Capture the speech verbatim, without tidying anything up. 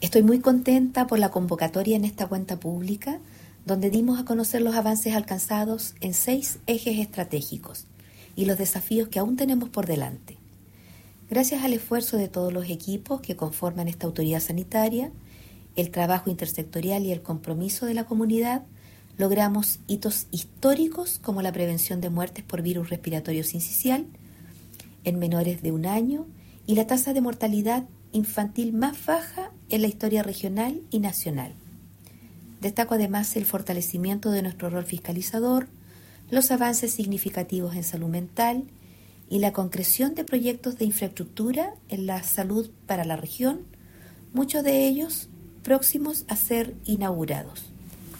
Estoy muy contenta por la convocatoria en esta cuenta pública, donde dimos a conocer los avances alcanzados en seis ejes estratégicos y los desafíos que aún tenemos por delante. Gracias al esfuerzo de todos los equipos que conforman esta autoridad sanitaria, el trabajo intersectorial y el compromiso de la comunidad, logramos hitos históricos como la prevención de muertes por virus respiratorio sincicial en menores de un año y la tasa de mortalidad infantil más baja en la historia regional y nacional. Destaco además el fortalecimiento de nuestro rol fiscalizador, los avances significativos en salud mental y la concreción de proyectos de infraestructura en la salud para la región, muchos de ellos próximos a ser inaugurados.